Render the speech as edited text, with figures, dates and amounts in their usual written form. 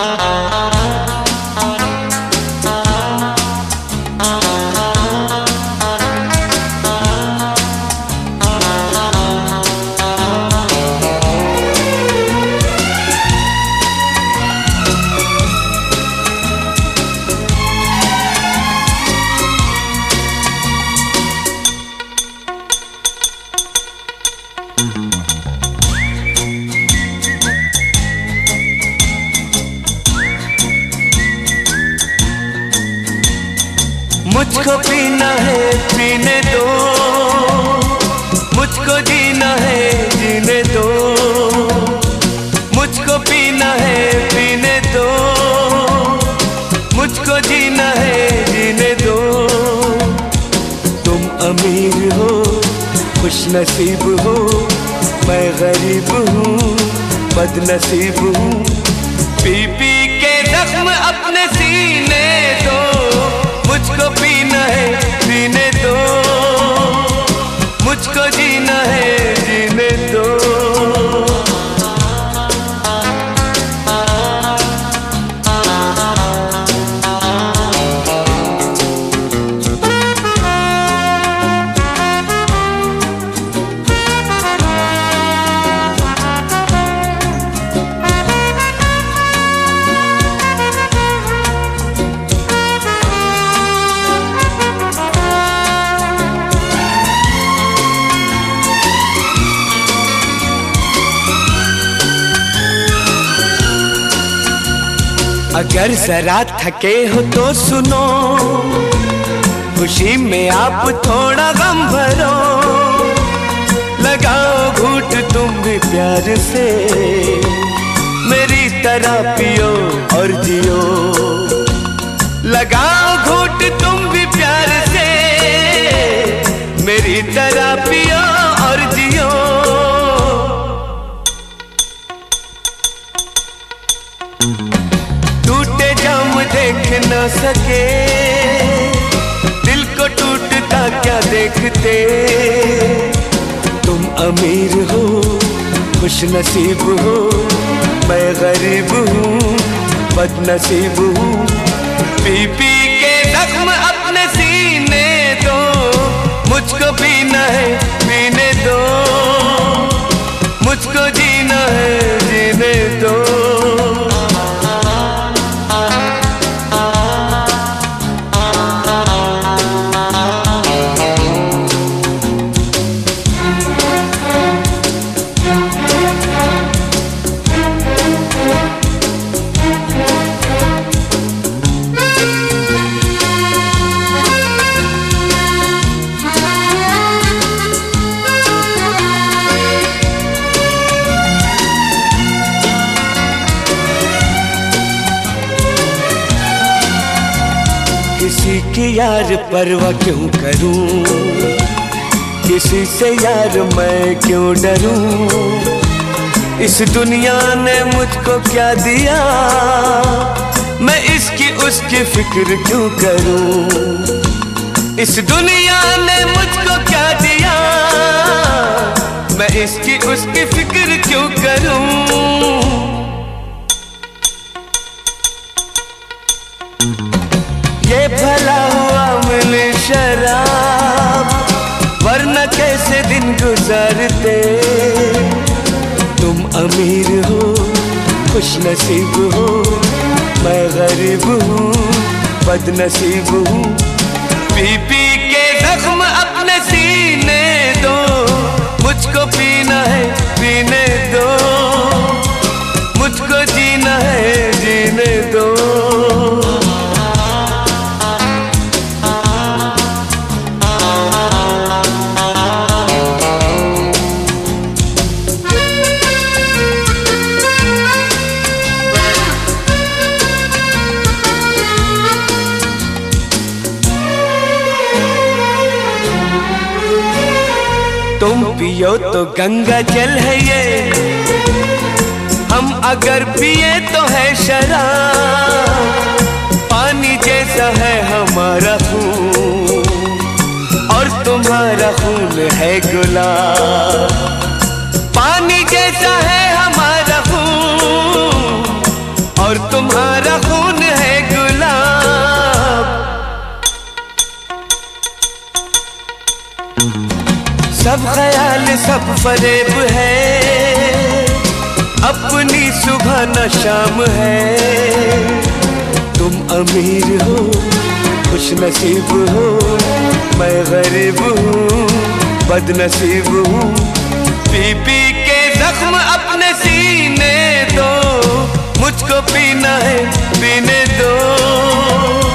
मुझको पीना है पीने दो, मुझको जीना है जीने दो, मुझको पीना है पीने दो, मुझको जीना है जीने दो। तुम अमीर हो खुश नसीब हो, मैं गरीब हूँ बदनसीब हूँ। पी पी के जख्म अपने सीने दो, मुझको पीना है पीने दो, मुझको जीना है जीने दो। अगर जरा थके हो तो सुनो, खुशी में आप थोड़ा गम भरो। लगाओ घूंट तुम भी प्यार से, मेरी तरह पियो और जियो। लगाओ घूंट तुम भी प्यार से, मेरी तरह पियो और जियो। टूटे जाम देख न सके, दिल को टूटता क्या देखते। तुम अमीर हो खुश नसीब हो, मैं गरीब हूँ बदनसीब हूँ। पी पी के जख्म अपने सीने दो, मुझको पीना है पीने दो, मुझको जीना है जीने दो। किसी की यार परवाह क्यों करूं, किसी से यार मैं क्यों डरूं। इस दुनिया ने मुझको क्या दिया, मैं इसकी उसकी फिक्र क्यों करूं। इस दुनिया ने मुझको क्या दिया, मैं इसकी उसकी फिक्र क्यों करूं। ये भला हुआ मिली शराब, वरना कैसे दिन गुजारते। तुम अमीर हो खुश नसीब हो, मैं गरीब हूँ बदनसीब हूँ। पी पी के जख्म अपने सीने दो, मुझको पीना है पीने दो, मुझको जीना है जीने दो। तुम पियो तो गंगा जल है ये, हम अगर पिए तो है शराब। पानी जैसा है हमारा खून और तुम्हारा खून है गुलाब। पानी जैसा है हमारा खून और तुम्हारा खून है गुलाब। सब ख्याल सब फरेब है, अपनी सुबह न शाम है। तुम अमीर हो खुश नसीब हो, मैं गरीब हूँ बदनसीब हूँ। पी पी के जख्म अपने सीने दो, मुझको पीना है पीने दो।